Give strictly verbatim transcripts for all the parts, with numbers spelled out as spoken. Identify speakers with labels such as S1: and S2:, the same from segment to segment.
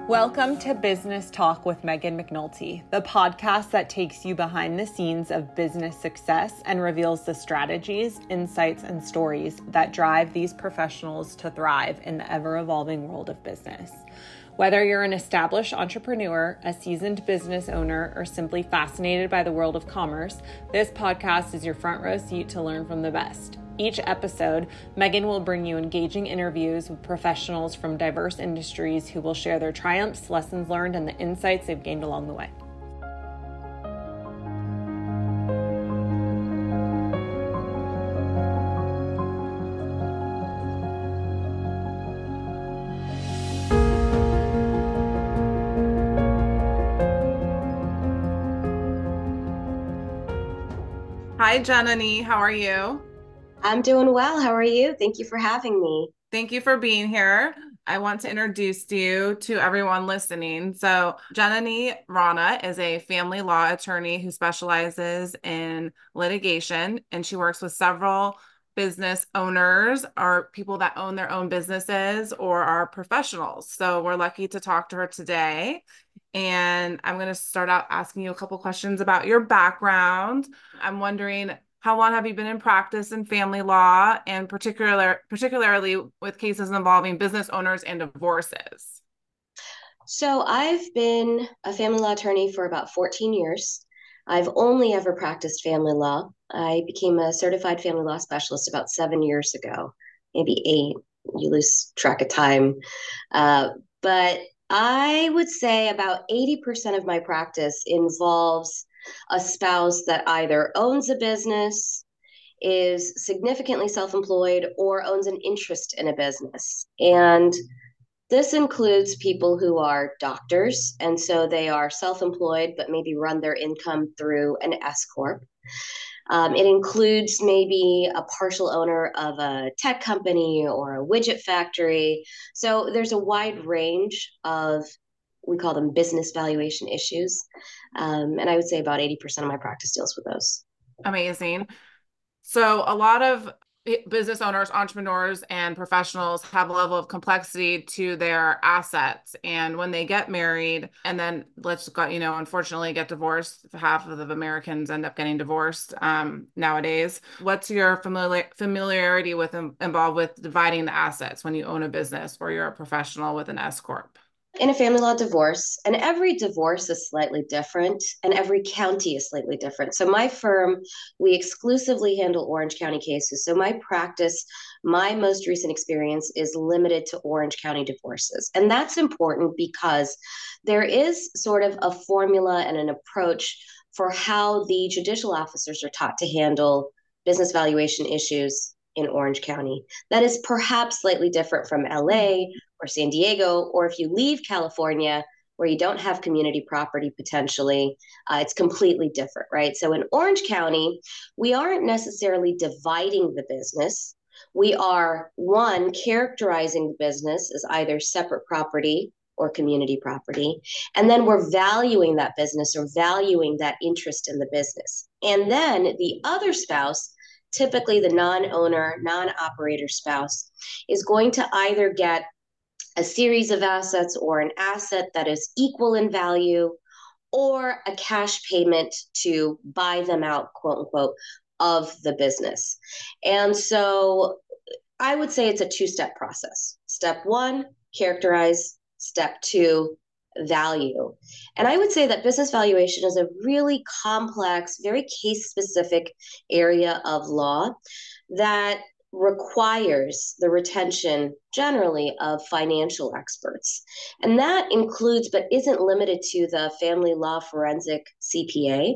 S1: Welcome to Business Talk with Megan McNulty, the podcast that takes you behind the scenes of business success and reveals the strategies, insights, and stories that drive these professionals to thrive in the ever-evolving world of business. Whether you're an established entrepreneur, a seasoned business owner, or simply fascinated by the world of commerce, this podcast is your front row seat to learn from the best. Each episode, Megan will bring you engaging interviews with professionals from diverse industries who will share their triumphs, lessons learned, and the insights they've gained along the way. Hi, Janani. How are you?
S2: I'm doing well. How are you? Thank you for having me.
S1: Thank you for being here. I want to introduce you to everyone listening. So Janani Rana is a family law attorney who specializes in litigation, and she works with several business owners or people that own their own businesses or are professionals. So we're lucky to talk to her today. And I'm going to start out asking you a couple questions about your background. I'm wondering, how long have you been in practice in family law, and particular, particularly with cases involving business owners and divorces?
S2: So I've been a family law attorney for about fourteen years. I've only ever practiced family law. I became a certified family law specialist about seven years ago, maybe eight. You lose track of time. Uh, but I would say about eighty percent of my practice involves a spouse that either owns a business, is significantly self-employed, or owns an interest in a business. And this includes people who are doctors, and so they are self-employed, but maybe run their income through an S corp. Um, it includes maybe a partial owner of a tech company or a widget factory. So there's a wide range of, we call them business valuation issues. Um, and I would say about eighty percent of my practice deals with those.
S1: Amazing. So a lot of business owners, entrepreneurs, and professionals have a level of complexity to their assets. And when they get married and then let's go, you know, unfortunately get divorced, half of the Americans end up getting divorced um, nowadays. What's your familiar, familiarity with involved with dividing the assets when you own a business or you're a professional with an S corp?
S2: In a family law divorce, and every divorce is slightly different, and every county is slightly different. So my firm, we exclusively handle Orange County cases. So my practice, my most recent experience is limited to Orange County divorces. And that's important because there is sort of a formula and an approach for how the judicial officers are taught to handle business valuation issues in Orange County. That is perhaps slightly different from L A or San Diego, or if you leave California where you don't have community property potentially, uh, it's completely different, right? So in Orange County, we aren't necessarily dividing the business. We are, one, characterizing the business as either separate property or community property. And then we're valuing that business or valuing that interest in the business. And then the other spouse, typically the non-owner, non-operator spouse, is going to either get a series of assets or an asset that is equal in value, or a cash payment to buy them out, quote unquote, of the business. And so I would say it's a two-step process. Step one, characterize. Step two, value. And I would say that business valuation is a really complex, very case-specific area of law that requires the retention generally of financial experts. And that includes, but isn't limited to, the family law forensic C P A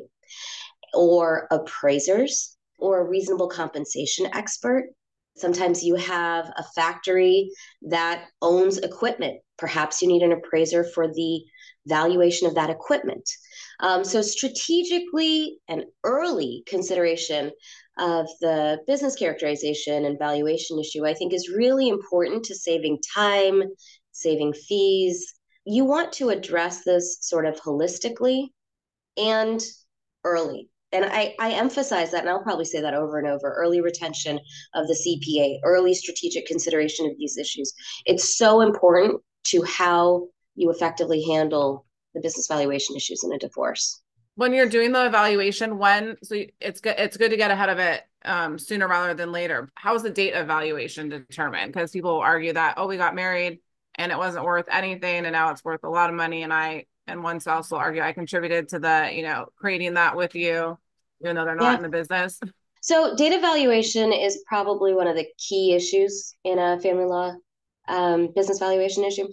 S2: or appraisers or a reasonable compensation expert. Sometimes you have a factory that owns equipment. Perhaps you need an appraiser for the valuation of that equipment. Um, so strategically and early consideration of the business characterization and valuation issue, I think, is really important to saving time, saving fees. You want to address this sort of holistically and early. And I, I emphasize that, and I'll probably say that over and over: early retention of the C P A, early strategic consideration of these issues. It's so important to how you effectively handle the business valuation issues in a divorce.
S1: When you're doing the evaluation, when so it's good it's good to get ahead of it um, sooner rather than later. How is the date evaluation determined? Because people argue that, oh, we got married and it wasn't worth anything, and now it's worth a lot of money. And I and one spouse will argue I contributed to the, you know, creating that with you, even though they're not
S2: Yeah.
S1: in the business.
S2: So data valuation is probably one of the key issues in a family law um, business valuation issue.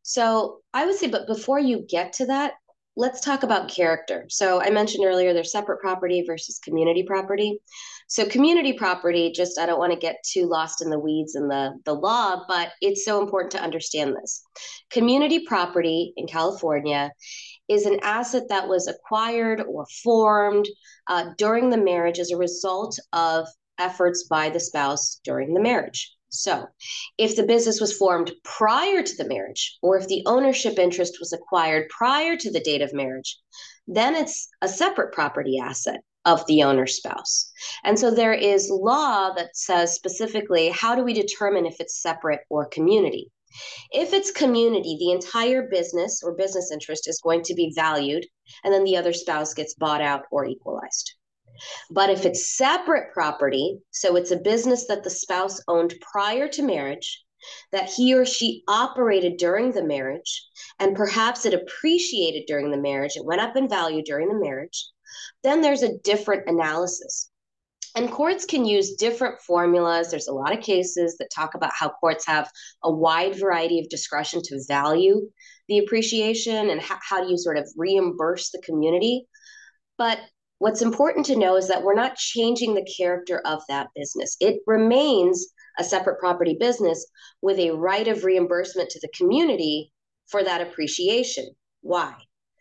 S2: So I would say, but before you get to that, let's talk about character. So I mentioned earlier there's separate property versus community property. So community property, just I don't want to get too lost in the weeds in the, the law, but it's so important to understand this. Community property in California is an asset that was acquired or formed uh, during the marriage as a result of efforts by the spouse during the marriage. So, if the business was formed prior to the marriage, or if the ownership interest was acquired prior to the date of marriage, then it's a separate property asset of the owner spouse. And so there is law that says specifically how do we determine if it's separate or community? If it's community, the entire business or business interest is going to be valued, and then the other spouse gets bought out or equalized. But if it's separate property, so it's a business that the spouse owned prior to marriage, that he or she operated during the marriage, and perhaps it appreciated during the marriage, it went up in value during the marriage, then there's a different analysis. And courts can use different formulas. There's a lot of cases that talk about how courts have a wide variety of discretion to value the appreciation and how, how do you sort of reimburse the community. But what's important to know is that we're not changing the character of that business. It remains a separate property business with a right of reimbursement to the community for that appreciation. Why?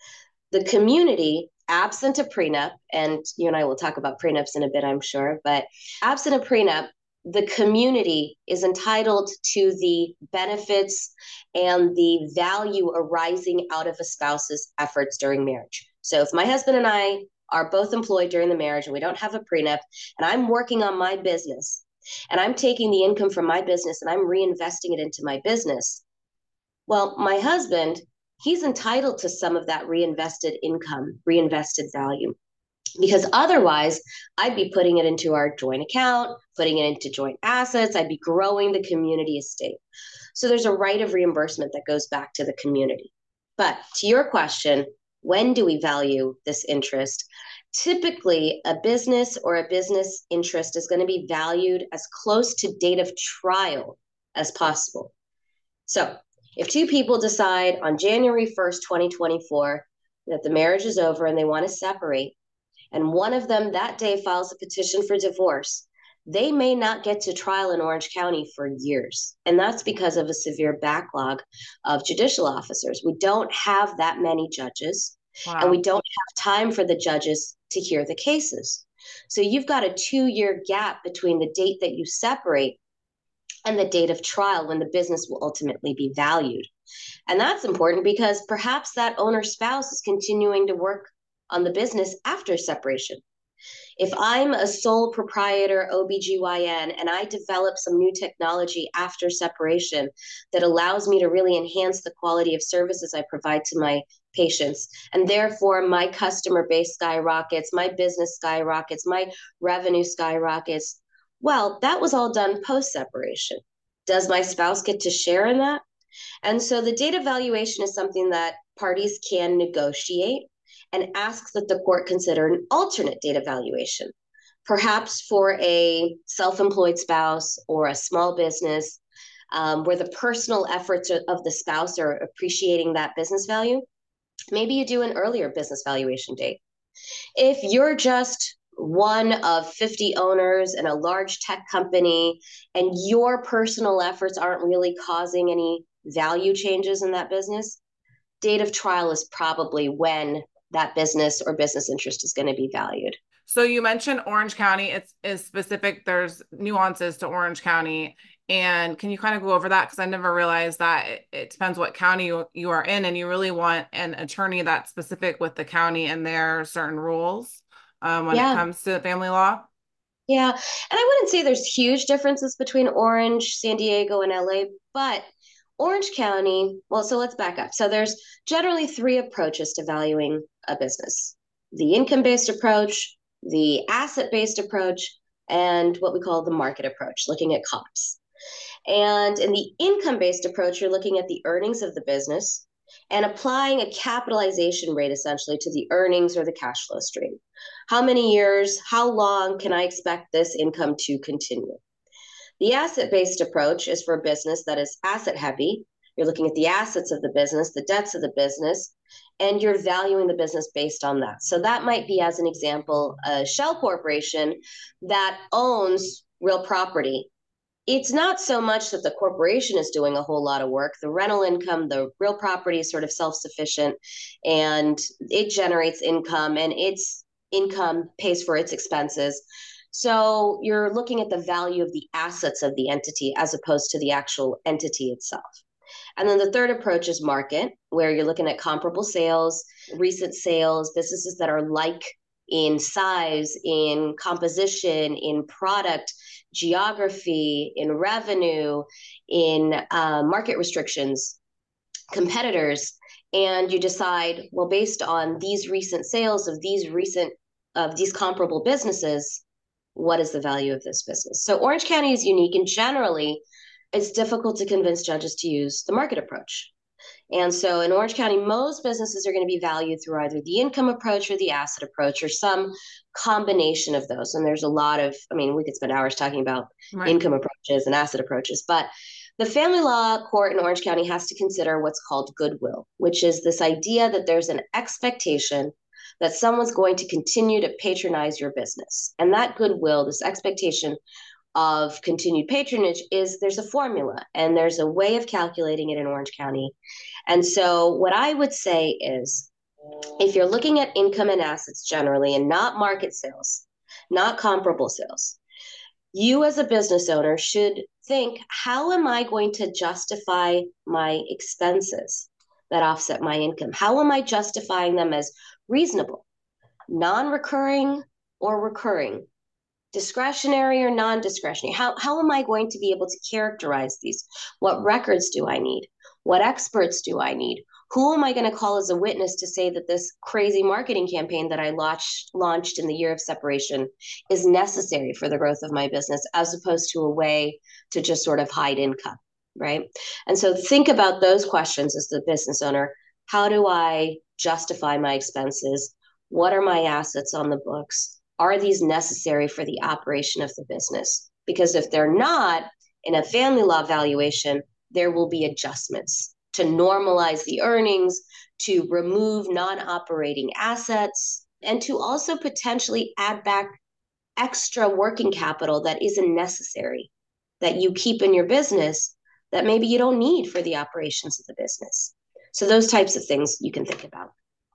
S2: The community, absent a prenup, and you and I will talk about prenups in a bit, I'm sure, but absent a prenup, the community is entitled to the benefits and the value arising out of a spouse's efforts during marriage. So if my husband and I are both employed during the marriage and we don't have a prenup, and I'm working on my business, and I'm taking the income from my business and I'm reinvesting it into my business, well, my husband, he's entitled to some of that reinvested income, reinvested value. Because otherwise, I'd be putting it into our joint account, putting it into joint assets, I'd be growing the community estate. So there's a right of reimbursement that goes back to the community. But to your question, when do we value this interest? Typically, a business or a business interest is going to be valued as close to date of trial as possible. So if two people decide on January first, twenty twenty-four, that the marriage is over and they want to separate, and one of them that day files a petition for divorce, they may not get to trial in Orange County for years. And that's because of a severe backlog of judicial officers. We don't have that many judges, wow. And we don't have time for the judges to hear the cases. So you've got a two-year gap between the date that you separate and the date of trial when the business will ultimately be valued. And that's important because perhaps that owner spouse is continuing to work on the business after separation. If I'm a sole proprietor O B G Y N and I develop some new technology after separation that allows me to really enhance the quality of services I provide to my patients, and therefore my customer base skyrockets, my business skyrockets, my revenue skyrockets, well, that was all done post-separation. Does my spouse get to share in that? And so the data valuation is something that parties can negotiate and ask that the court consider an alternate data valuation, perhaps for a self-employed spouse or a small business um, where the personal efforts of the spouse are appreciating that business value. Maybe you do an earlier business valuation date. If you're just one of fifty owners in a large tech company and your personal efforts aren't really causing any value changes in that business, date of trial is probably when that business or business interest is going to be valued.
S1: So you mentioned Orange County. It's is specific. There's nuances to Orange County. And can you kind of go over that? Because I never realized that it, it depends what county you, you are in, and you really want an attorney that's specific with the county and their certain rules um, when yeah. it comes to family law.
S2: Yeah. And I wouldn't say there's huge differences between Orange, San Diego, and L A, but Orange County, well, so let's back up. So there's generally three approaches to valuing a business: the income-based approach, the asset-based approach, and what we call the market approach, looking at comps. And in the income-based approach, you're looking at the earnings of the business and applying a capitalization rate essentially to the earnings or the cash flow stream. How many years, how long can I expect this income to continue? The asset-based approach is for a business that is asset heavy. You're looking at the assets of the business, the debts of the business, and you're valuing the business based on that. So that might be, as an example, a shell corporation that owns real property. It's not so much that the corporation is doing a whole lot of work. The rental income, the real property is sort of self-sufficient, and it generates income, and its income pays for its expenses. So you're looking at the value of the assets of the entity as opposed to the actual entity itself. And then the third approach is market, where you're looking at comparable sales, recent sales, businesses that are like in size, in composition, in product, geography, in revenue, in uh, market restrictions, competitors. And you decide, well, based on these recent sales of these recent, of these comparable businesses, what is the value of this business? So Orange County is unique, and generally it's difficult to convince judges to use the market approach. And so in Orange County, most businesses are going to be valued through either the income approach or the asset approach or some combination of those. And there's a lot of, I mean, we could spend hours talking about right. income approaches and asset approaches, but the family law court in Orange County has to consider what's called goodwill, which is this idea that there's an expectation that someone's going to continue to patronize your business. And that goodwill, this expectation of continued patronage, is there's a formula and there's a way of calculating it in Orange County. And so what I would say is, if you're looking at income and assets generally and not market sales, not comparable sales, you as a business owner should think, how am I going to justify my expenses that offset my income? How am I justifying them as reasonable, non-recurring or recurring, discretionary or non-discretionary? How, how am I going to be able to characterize these? What records do I need? What experts do I need? Who am I going to call as a witness to say that this crazy marketing campaign that I launched, launched in the year of separation is necessary for the growth of my business, as opposed to a way to just sort of hide income, right? And so think about those questions as the business owner. How do I justify my expenses? What are my assets on the books? Are these necessary for the operation of the business? Because if they're not, in a family law valuation, there will be adjustments to normalize the earnings, to remove non-operating assets, and to also potentially add back extra working capital that isn't necessary, that you keep in your business that maybe you don't need for the operations of the business. So those types of things you can think about.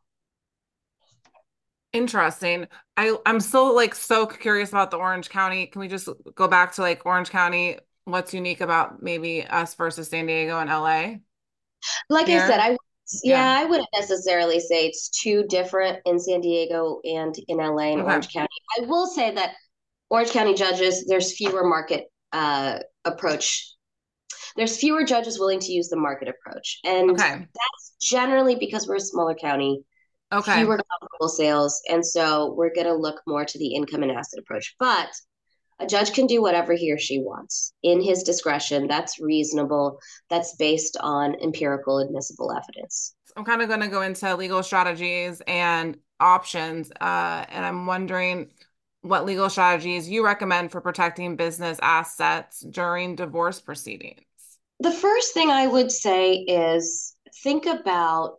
S1: Interesting. I, I'm still like so curious about the Orange County. Can we just go back to like Orange County? What's unique about maybe us versus San Diego and L A?
S2: Like Here? I said, I yeah, yeah, I wouldn't necessarily say it's too different in San Diego and in L A and okay. Orange County. I will say that Orange County judges, there's fewer market uh, approach. There's fewer judges willing to use the market approach. And okay. that's generally because we're a smaller county. Okay. Fewer comparable sales. And so we're going to look more to the income and asset approach. But a judge can do whatever he or she wants in his discretion. That's reasonable. That's based on empirical admissible evidence.
S1: I'm kind of going to go into legal strategies and options. Uh, and I'm wondering what legal strategies you recommend for protecting business assets during divorce proceedings.
S2: The first thing I would say is think about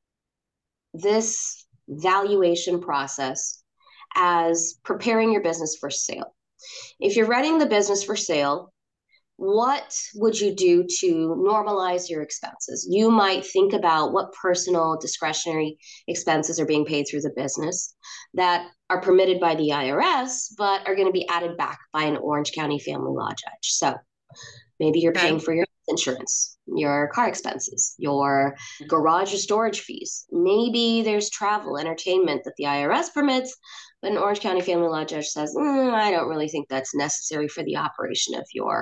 S2: this valuation process as preparing your business for sale. If you're readying the business for sale, what would you do to normalize your expenses? You might think about what personal discretionary expenses are being paid through the business that are permitted by the I R S, but are going to be added back by an Orange County family law judge. So maybe you're okay. paying for your insurance, your car expenses, your garage or storage fees. Maybe there's travel, entertainment that the I R S permits, but an Orange County family law judge says, mm, I don't really think that's necessary for the operation of your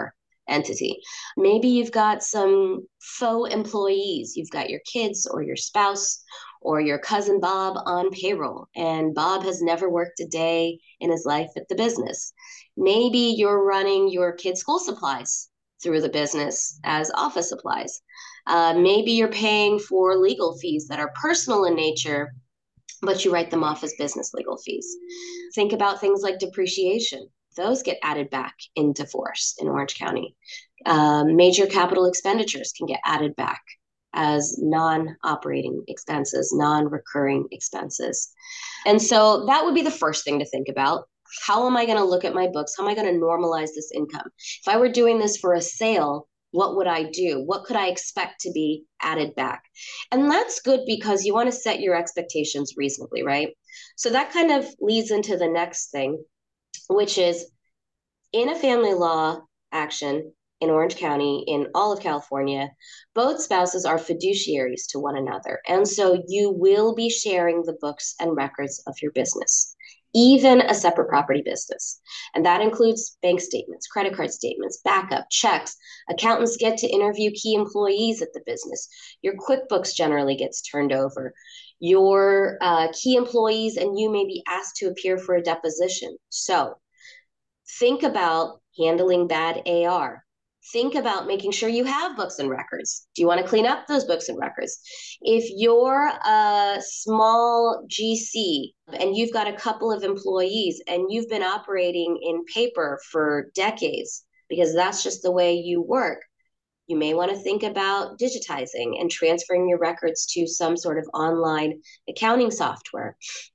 S2: entity. Maybe you've got some faux employees. You've got your kids or your spouse or your cousin Bob on payroll, and Bob has never worked a day in his life at the business. Maybe you're running your kids' school supplies through the business as office supplies. Uh, maybe you're paying for legal fees that are personal in nature, but you write them off as business legal fees. Think about things like depreciation. Those get added back in divorce in Orange County. Um, major capital expenditures can get added back as non-operating expenses, non-recurring expenses. And so that would be the first thing to think about. How am I going to look at my books? How am I going to normalize this income? If I were doing this for a sale, what would I do? What could I expect to be added back? And that's good because you want to set your expectations reasonably, right? So that kind of leads into the next thing, which is in a family law action in Orange County, in all of California, both spouses are fiduciaries to one another. And so you will be sharing the books and records of your business, even a separate property business. And that includes bank statements, credit card statements, backup, checks. Accountants get to interview key employees at the business. Your QuickBooks generally gets turned over. Your uh, key employees and you may be asked to appear for a deposition. So think about handling bad A R. Think about making sure you have books and records. Do you want to clean up those books and records? If you're a small G C and you've got a couple of employees and you've been operating in paper for decades, because that's just the way you work, you may want to think about digitizing and transferring your records to some sort of online accounting software.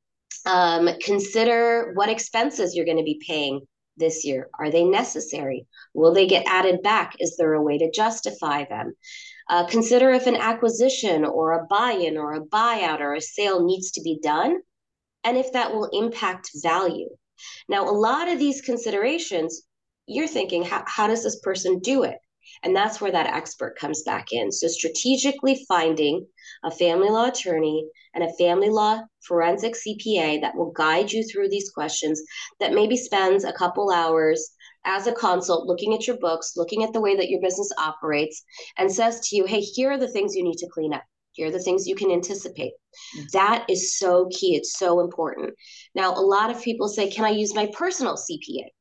S2: Um, consider what expenses you're going to be paying this year. Are they necessary? Will they get added back? Is there a way to justify them? Uh, consider if an acquisition or a buy-in or a buyout or a sale needs to be done, and if that will impact value. Now, a lot of these considerations, you're thinking, how, how does this person do it? And that's where that expert comes back in. So strategically finding a family law attorney and a family law forensic C P A that will guide you through these questions, that maybe spends a couple hours as a consult looking at your books, looking at the way that your business operates, and says to you, hey, here are the things you need to clean up. Here are the things you can anticipate. That is so key. It's so important. Now, a lot of people say, can I use my personal C P A?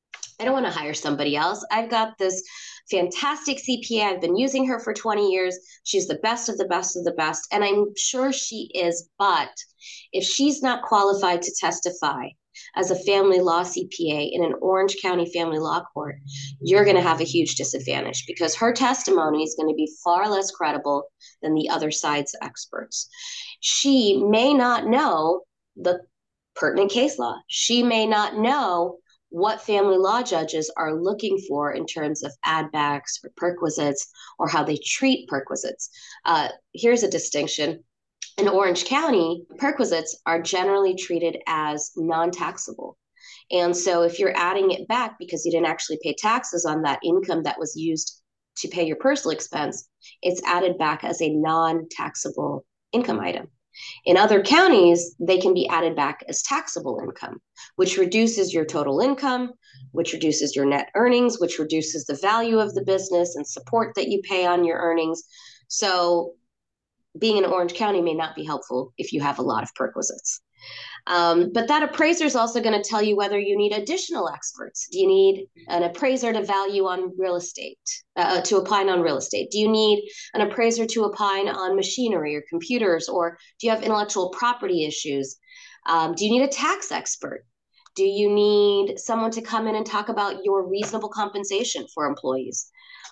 S2: I don't want to hire somebody else. I've got this fantastic C P A. I've been using her for twenty years. She's the best of the best of the best. And I'm sure she is. But if she's not qualified to testify as a family law C P A in an Orange County family law court, you're going to have a huge disadvantage because her testimony is going to be far less credible than the other side's experts. She may not know the pertinent case law. She may not know what family law judges are looking for in terms of add backs or perquisites or how they treat perquisites. Uh, here's a distinction. In Orange County, perquisites are generally treated as non-taxable. And so if you're adding it back because you didn't actually pay taxes on that income that was used to pay your personal expense, it's added back as a non-taxable income item. In other counties, they can be added back as taxable income, which reduces your total income, which reduces your net earnings, which reduces the value of the business and support that you pay on your earnings. So being in Orange County may not be helpful if you have a lot of perquisites. Um, but that appraiser is also going to tell you whether you need additional experts. Do you need an appraiser to value on real estate, uh, to opine on real estate? Do you need an appraiser to opine on machinery or computers? Or do you have intellectual property issues? Um, do you need a tax expert? Do you need someone to come in and talk about your reasonable compensation for employees?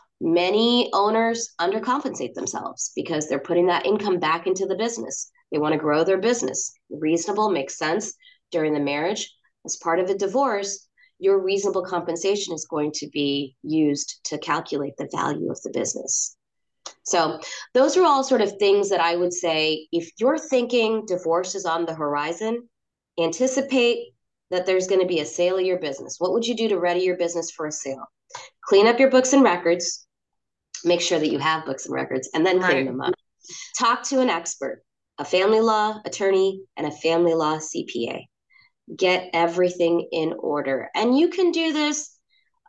S2: Many owners undercompensate themselves because they're putting that income back into the business. They want to grow their business. Reasonable makes sense during the marriage. As part of a divorce, your reasonable compensation is going to be used to calculate the value of the business. So those are all sort of things that I would say, if you're thinking divorce is on the horizon, anticipate that there's going to be a sale of your business. What would you do to ready your business for a sale? Clean up your books and records. Make sure that you have books and records and then clean right. them up. Talk to an expert, a family law attorney and a family law C P A. Get everything in order. And you can do this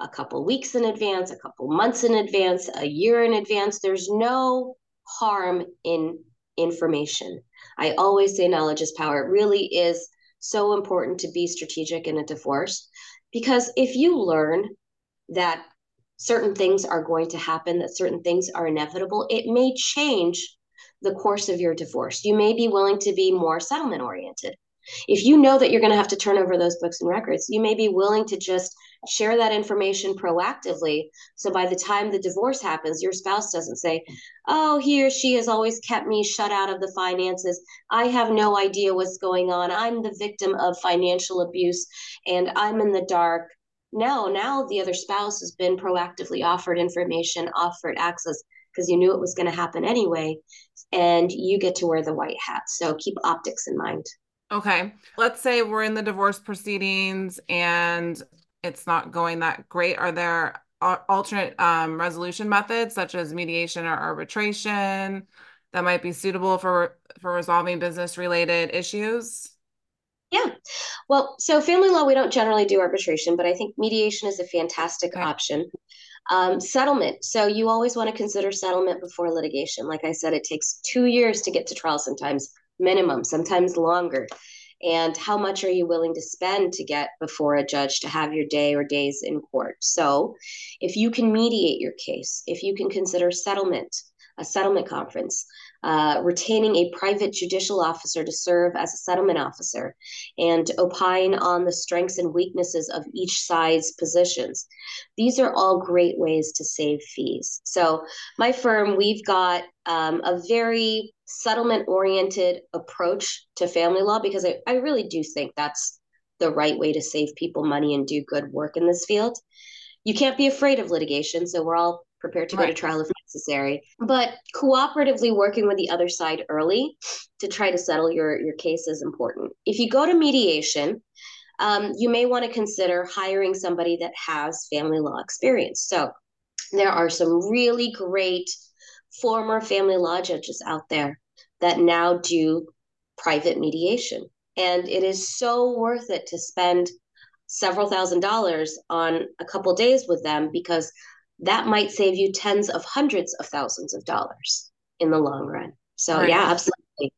S2: a couple weeks in advance, a couple months in advance, a year in advance. There's no harm in information. I always say knowledge is power. It really is so important to be strategic in a divorce, because if you learn that certain things are going to happen, that certain things are inevitable, it may change the course of your divorce. You may be willing to be more settlement oriented. If you know that you're going to have to turn over those books and records, you may be willing to just share that information proactively. So by the time the divorce happens, your spouse doesn't say, oh, he or she has always kept me shut out of the finances. I have no idea what's going on. I'm the victim of financial abuse and I'm in the dark. No, now the other spouse has been proactively offered information, offered access, because you knew it was going to happen anyway, and you get to wear the white hat. So keep optics in mind.
S1: Okay. Let's say we're in the divorce proceedings and it's not going that great. Are there alternate um, resolution methods such as mediation or arbitration that might be suitable for for resolving business related issues?
S2: Yeah. Well, so family law, we don't generally do arbitration, but I think mediation is a fantastic
S1: Okay.
S2: option. Um, settlement. So you always want to consider settlement before litigation. Like I said, it takes two years to get to trial, sometimes minimum, sometimes longer. And how much are you willing to spend to get before a judge to have your day or days in court? So if you can mediate your case, if you can consider settlement, a settlement conference, uh, retaining a private judicial officer to serve as a settlement officer, and opine on the strengths and weaknesses of each side's positions. These are all great ways to save fees. So, my firm, we've got um, a very settlement oriented approach to family law, because I, I really do think that's the right way to save people money and do good work in this field. You can't be afraid of litigation, so we're all prepared to go to
S1: Right.
S2: trial if necessary. But cooperatively working with the other side early to try to settle your, your case is important. If you go to mediation, um, you may want to consider hiring somebody that has family law experience. So there are some really great former family law judges out there that now do private mediation. And it is so worth it to spend several thousand dollars on a couple days with them, because that might save you tens of hundreds of thousands of dollars in the long run. So
S1: Right.
S2: yeah, absolutely.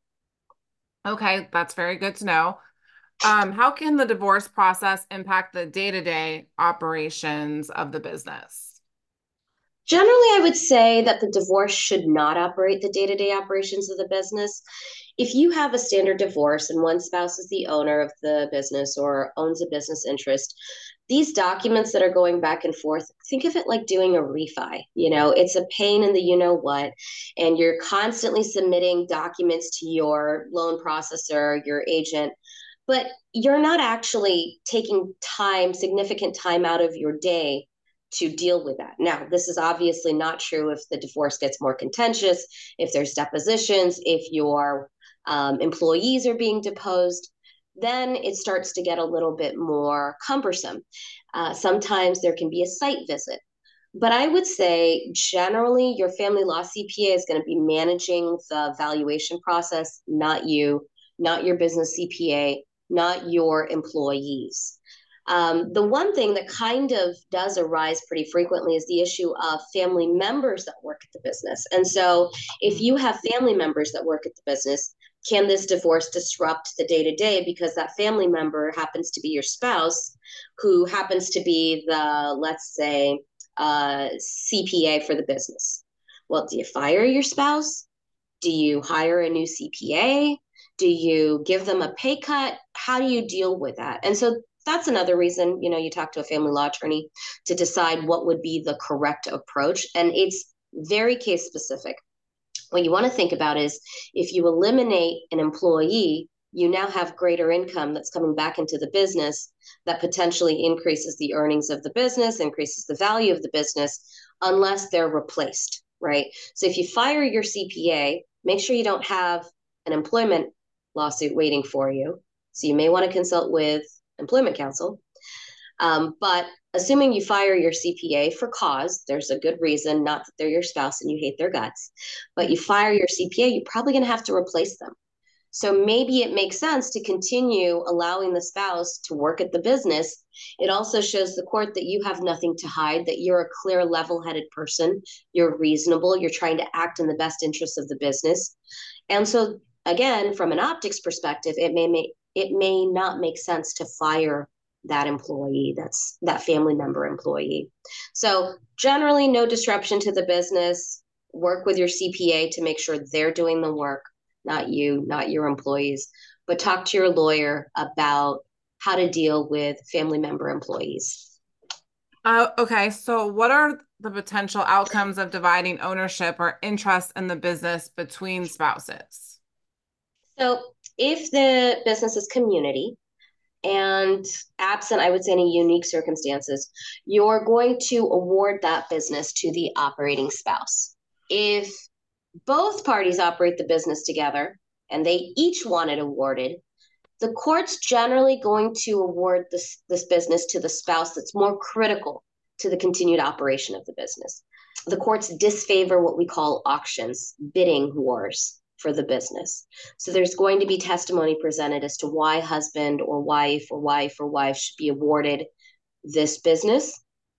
S1: Okay, that's very good to know. Um, how can the divorce process impact the day-to-day operations of the business?
S2: Generally, I would say that the divorce should not operate the day to day operations of the business. If you have a standard divorce and one spouse is the owner of the business or owns a business interest, these documents that are going back and forth, think of it like doing a refi. You know, it's a pain in the you know what, and you're constantly submitting documents to your loan processor, your agent, but you're not actually taking time, significant time out of your day to deal with that. Now, this is obviously not true if the divorce gets more contentious, if there's depositions, if your um, employees are being deposed, then it starts to get a little bit more cumbersome. Uh, sometimes there can be a site visit. But I would say generally your family law C P A is going to be managing the valuation process, not you, not your business C P A, not your employees. Um, the one thing that kind of does arise pretty frequently is the issue of family members that work at the business. And so, if
S1: Mm.
S2: you have family members that work at the business, can this divorce disrupt the day to day because that family member happens to be your spouse, who happens to be the, let's say, uh, C P A for the business? Well, do you fire your spouse? Do you hire a new C P A? Do you give them a pay cut? How do you deal with that? And so that's another reason, you know, you talk to a family law attorney to decide what would be the correct approach. And it's very case specific. What you want to think about is if you eliminate an employee, you now have greater income that's coming back into the business that potentially increases the earnings of the business, increases the value of the business, unless they're replaced, right? So if you fire your C P A, make sure you don't have an employment lawsuit waiting for you. So you may want to consult with employment counsel. Um, but assuming you fire your C P A for cause, there's a good reason, not that they're your spouse and you hate their guts, but you fire your C P A, you're probably going to have to replace them. So maybe it makes sense to continue allowing the spouse to work at the business. It also shows the court that you have nothing to hide, that you're a clear, level-headed person, you're reasonable, you're trying to act in the best interest of the business. And so again, from an optics perspective, it may make it may not make sense to fire that employee, that's that family member employee. So generally no disruption to the business. Work with your C P A to make sure they're doing the work, not you, not your employees, but talk to your lawyer about how to deal with family member employees.
S1: Uh, okay, so what are the potential outcomes of dividing ownership or interest in the business between spouses?
S2: So if the business is community, and absent, I would say, any unique circumstances, you're going to award that business to the operating spouse. If both parties operate the business together and they each want it awarded, the court's generally going to award this, this business to the spouse that's more critical to the continued operation of the business. The courts disfavor what we call auctions, bidding wars for the business. So there's going to be testimony presented as to why husband or wife or wife or wife should be awarded this business.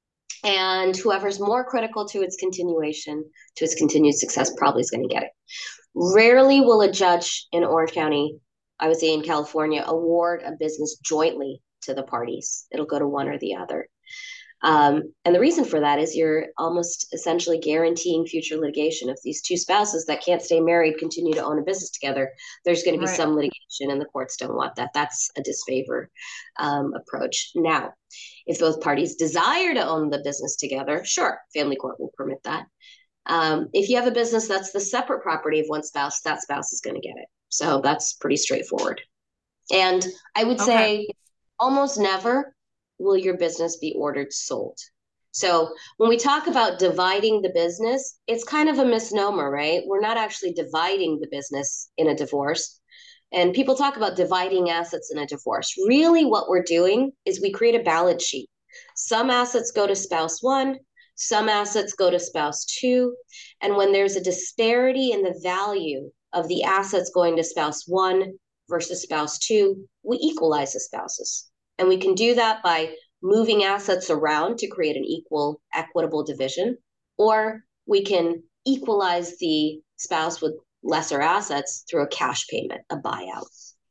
S2: And whoever's more critical to its continuation, to its continued success, probably is going to get it. Rarely will a judge in Orange County, I would say in California, award a business jointly to the parties. It'll go to one or the other. Um, and the reason for that is you're almost essentially guaranteeing future litigation. If these two spouses that can't stay married continue to own a business together, there's going to be
S1: Right.
S2: some litigation, and the courts don't want that. That's a disfavor um, approach. Now, if both parties desire to own the business together, sure, family court will permit that. Um, if you have a business that's the separate property of one spouse, that spouse is going to get it. So that's pretty straightforward. And I would
S1: Okay.
S2: say almost never will your business be ordered sold. So when we talk about dividing the business, it's kind of a misnomer, right? We're not actually dividing the business in a divorce. And people talk about dividing assets in a divorce. Really, what we're doing is we create a balance sheet. Some assets go to spouse one, some assets go to spouse two. And when there's a disparity in the value of the assets going to spouse one versus spouse two, we equalize the spouses. And we can do that by moving assets around to create an equal, equitable division, or we can equalize the spouse with lesser assets through a cash payment, a buyout.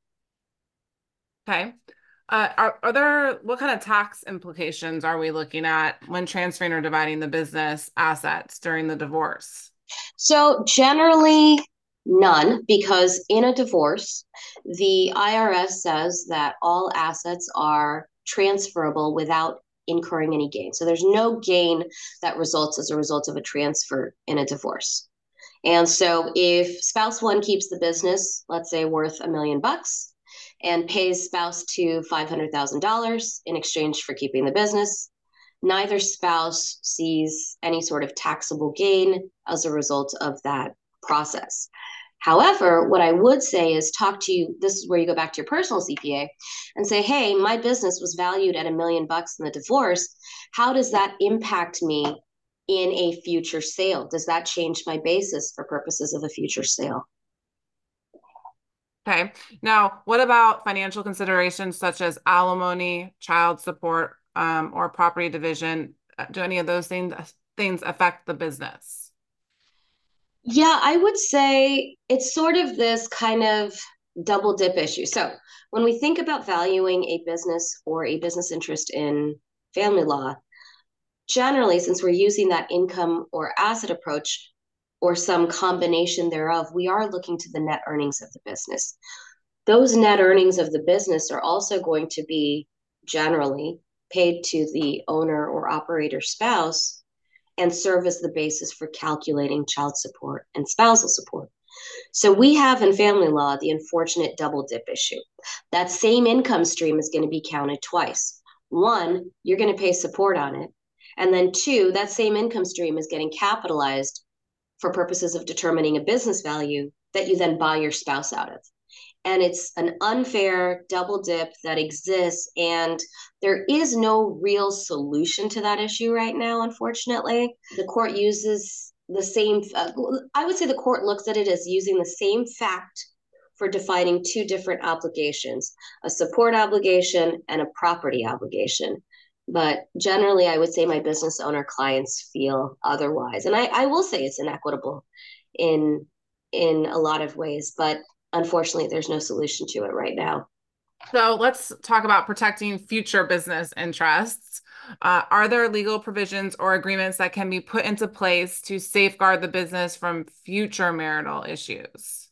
S1: Okay. Uh, are, are there, what kind of tax implications are we looking at when transferring or dividing the business assets during the divorce?
S2: So generally none, because in a divorce, the I R S says that all assets are transferable without incurring any gain. So there's no gain that results as a result of a transfer in a divorce. And so if spouse one keeps the business, let's say worth a million bucks, and pays spouse two five hundred thousand dollars in exchange for keeping the business, neither spouse sees any sort of taxable gain as a result of that process. However, what I would say is talk to you. This is where you go back to your personal C P A and say, hey, my business was valued at a million bucks in the divorce. How does that impact me in a future sale? Does that change my basis for purposes of a future sale?
S1: Okay. Now, what about financial considerations such as alimony, child support, um, or property division? Do any of those things things affect the business?
S2: Yeah, I would say it's sort of this kind of double dip issue. So when we think about valuing a business or a business interest in family law, generally, since we're using that income or asset approach or some combination thereof, we are looking to the net earnings of the business. Those net earnings of the business are also going to be generally paid to the owner or operator spouse and serve as the basis for calculating child support and spousal support. So we have in family law the unfortunate double dip issue. That same income stream is going to be counted twice. One, you're going to pay support on it. And then two, that same income stream is getting capitalized for purposes of determining a business value that you then buy your spouse out of. And it's an unfair double dip that exists. And there is no real solution to that issue right now, unfortunately. The court uses the same, uh, I would say the court looks at it as using the same fact for defining two different obligations, a support obligation and a property obligation. But generally, I would say my business owner clients feel otherwise. And I, I will say it's inequitable in in a lot of ways, but unfortunately, there's no solution to it right now.
S1: So let's talk about protecting future business interests. Uh, are there legal provisions or agreements that can be put into place to safeguard the business from future marital issues?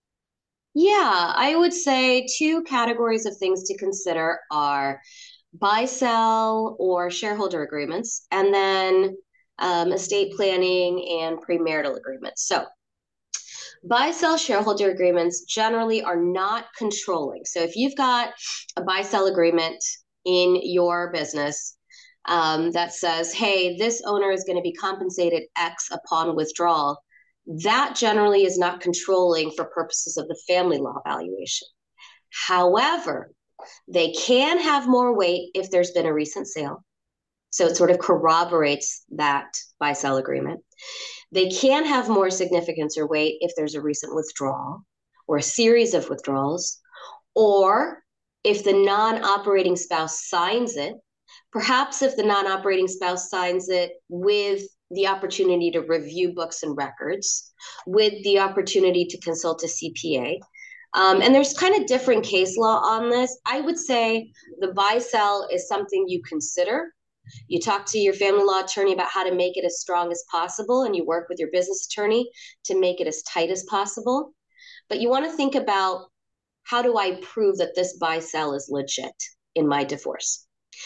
S2: Yeah, I would say two categories of things to consider are buy sell or shareholder agreements, and then um, estate planning and premarital agreements. So, buy sell shareholder agreements generally are not controlling. So, if you've got a buy sell agreement in your business um, that says, hey, this owner is going to be compensated X upon withdrawal, that generally is not controlling for purposes of the family law valuation. However, they can have more weight if there's been a recent sale. So it sort of corroborates that buy sell agreement. They can have more significance or weight if there's a recent withdrawal or a series of withdrawals, or if the non operating spouse signs it, perhaps if the non operating spouse signs it with the opportunity to review books and records, with the opportunity to consult a C P A. Um, and there's kind of different case law on this. I would say the buy sell is something you consider. You talk to your family law attorney about how to make it as strong as possible, and you work with your business attorney to make it as tight as possible. But you want to think about, how do I prove that this buy sell is legit in my divorce?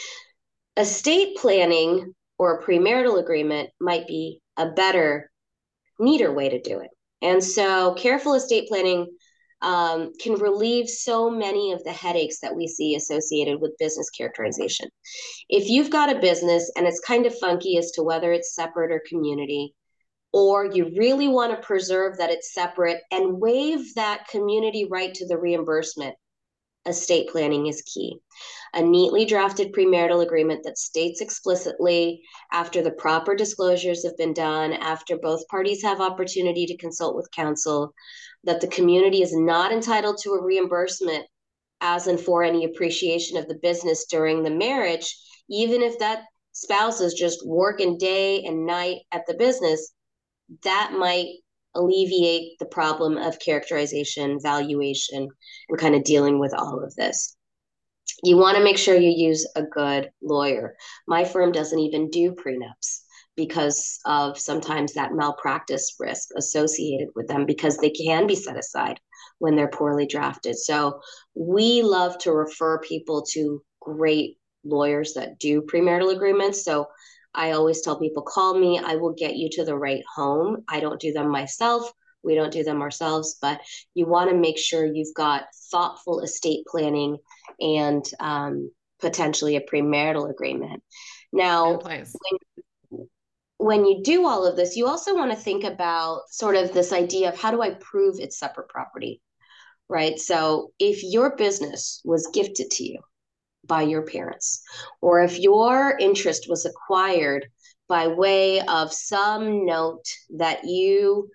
S2: Estate planning or a premarital agreement might be a better, neater way to do it. And so careful estate planning um, can relieve so many of the headaches that we see associated with business characterization. If you've got a business and it's kind of funky as to whether it's separate or community, or you really want to preserve that it's separate and waive that community right to the reimbursement, estate planning is key. A neatly drafted premarital agreement that states explicitly, after the proper disclosures have been done, after both parties have opportunity to consult with counsel, that the community is not entitled to a reimbursement as and for any appreciation of the business during the marriage, even if that spouse is just working day and night at the business, that might alleviate the problem of characterization, valuation, and kind of dealing with all of this. You want to make sure you use a good lawyer. My firm doesn't even do prenups because of sometimes that malpractice risk associated with them, because they can be set aside when they're poorly drafted. So we love to refer people to great lawyers that do premarital agreements. So I always tell people, call me, I will get you to the right home. I don't do them myself. We don't do them ourselves, but you want to make sure you've got thoughtful estate planning and um, potentially a premarital agreement.
S1: In
S2: Now,
S1: place.
S2: when, when you do all of this, you also want to think about sort of this idea of, how do I prove it's separate property, right? So if your business was gifted to you by your parents, or if your interest was acquired by way of some note that you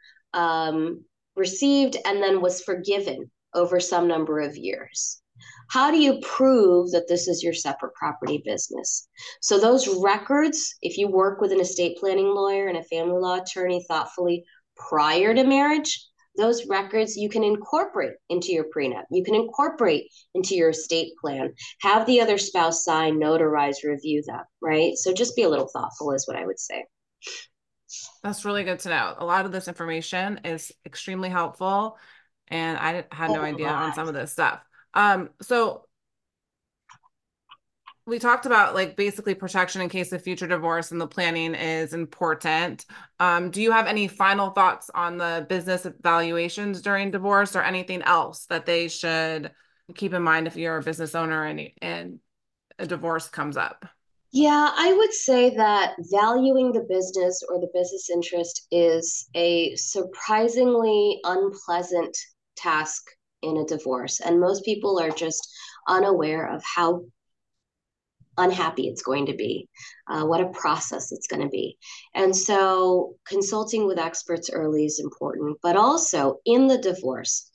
S2: um, received and then was forgiven over some number of years, how do you prove that this is your separate property business? So those records, if you work with an estate planning lawyer and a family law attorney thoughtfully prior to marriage, those records you can incorporate into your prenup. You can incorporate into your estate plan. Have the other spouse sign, notarize, review them, right? So just be a little thoughtful is what I would say.
S1: That's really good to know. A lot of this information is extremely helpful, and I had no idea on some of this stuff. Um, so we talked about like basically protection in case of future divorce, and the planning is important. Um, do you have any final thoughts on the business valuations during divorce, or anything else that they should keep in mind if you're a business owner and, and a divorce comes up?
S2: Yeah, I would say that valuing the business or the business interest is a surprisingly unpleasant task in a divorce. And most people are just unaware of how unhappy it's going to be, uh, what a process it's going to be. And so consulting with experts early is important, but also in the divorce,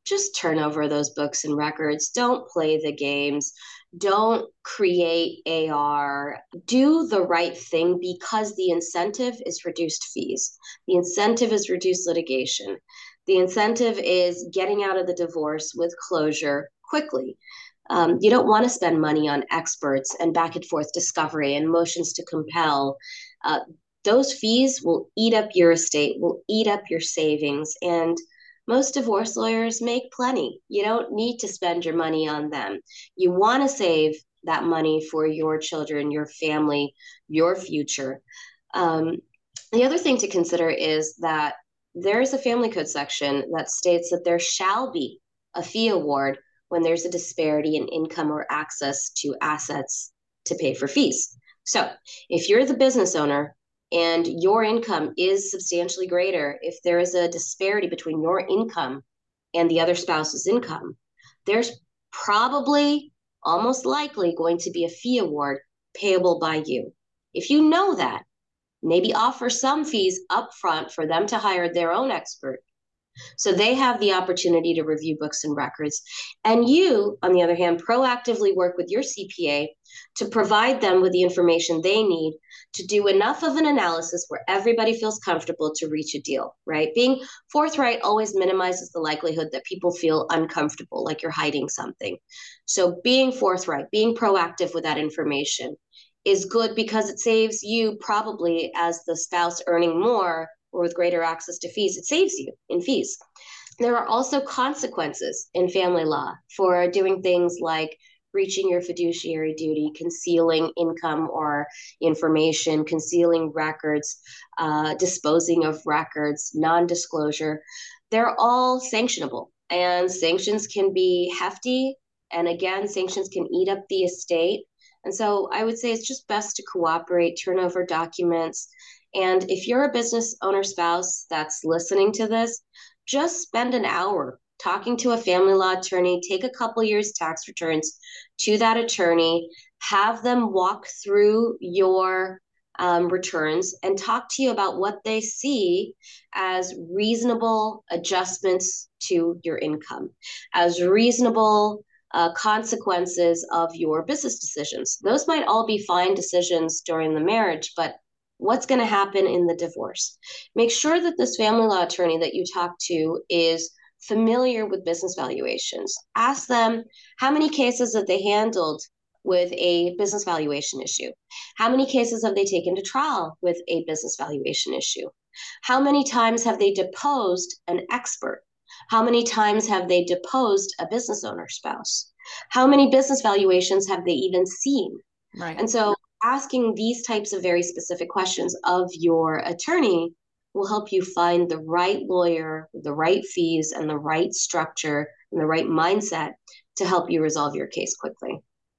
S2: just turn over those books and records. Don't play the games. Don't create A R. Do the right thing, because the incentive is reduced fees. The incentive is reduced litigation. The incentive is getting out of the divorce with closure quickly. Um, you don't want to spend money on experts and back and forth discovery and motions to compel. Uh, those fees will eat up your estate, will eat up your savings. And most divorce lawyers make plenty. You don't need to spend your money on them. You want to save that money for your children, your family, your future. Um, the other thing to consider is that there is a family code section that states that there shall be a fee award when there's a disparity in income or access to assets to pay for fees. So if you're the business owner and your income is substantially greater, if there is a disparity between your income and the other spouse's income, there's probably, almost likely, going to be a fee award payable by you. If you know that, maybe offer some fees upfront for them to hire their own expert, so they have the opportunity to review books and records. And you, on the other hand, proactively work with your C P A to provide them with the information they need to do enough of an analysis where everybody feels comfortable to reach a deal, right? Being forthright always minimizes the likelihood that people feel uncomfortable, like you're hiding something. So being forthright, being proactive with that information is good, because it saves you, probably as the spouse earning more or with greater access to fees, it saves you in fees. There are also consequences in family law for doing things like breaching your fiduciary duty, concealing income or information, concealing records, uh, disposing of records, non-disclosure. They're all sanctionable, and sanctions can be hefty. And again, sanctions can eat up the estate. And so I would say it's just best to cooperate, turn over documents. And if you're a business owner spouse that's listening to this, just spend an hour talking to a family law attorney. Take a couple years tax returns to that attorney, have them walk through your um, returns and talk to you about what they see as reasonable adjustments to your income, as reasonable uh, consequences of your business decisions. Those might all be fine decisions during the marriage, but what's going to happen in the divorce? Make sure that this family law attorney that you talk to is familiar with business valuations. Ask them how many cases have they handled with a business valuation issue? How many cases have they taken to trial with a business valuation issue? How many times have they deposed an expert? How many times have they deposed a business owner spouse? How many business valuations have they even seen?
S1: Right.
S2: And so asking these types of very specific questions of your attorney will help you find the right lawyer, the right fees, and the right structure and the right mindset to help you resolve your case quickly.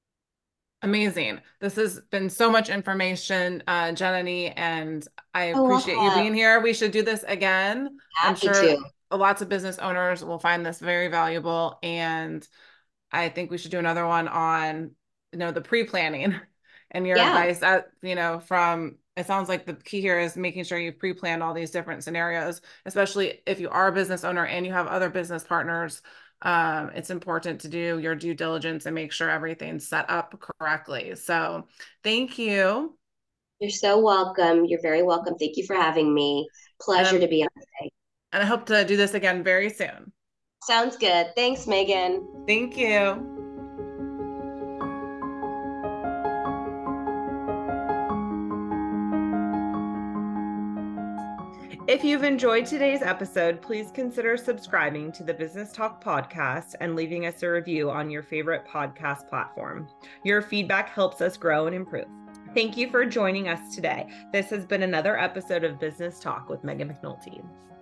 S1: Amazing. This has been so much information, uh, Jenny, and I
S2: Oh,
S1: appreciate you being here. We should do this again. I'm
S2: happy
S1: sure
S2: to.
S1: lots of business owners will find this very valuable, and I think we should do another one on, you know, the pre-planning and your
S2: Yeah.
S1: advice that, you know, from, it sounds like the key here is making sure you've pre-planned all these different scenarios, especially if you are a business owner and you have other business partners. Um, it's important to do your due diligence and make sure everything's set up correctly. So thank you.
S2: You're so welcome. You're very welcome. Thank you for having me. Pleasure
S1: And,
S2: to be on today.
S1: and I hope to do this again very soon.
S2: Sounds good. Thanks, Megan.
S1: Thank you.
S3: If you've enjoyed today's episode, please consider subscribing to the Business Talk podcast and leaving us a review on your favorite podcast platform. Your feedback helps us grow and improve. Thank you for joining us today. This has been another episode of Business Talk with Megan McNulty.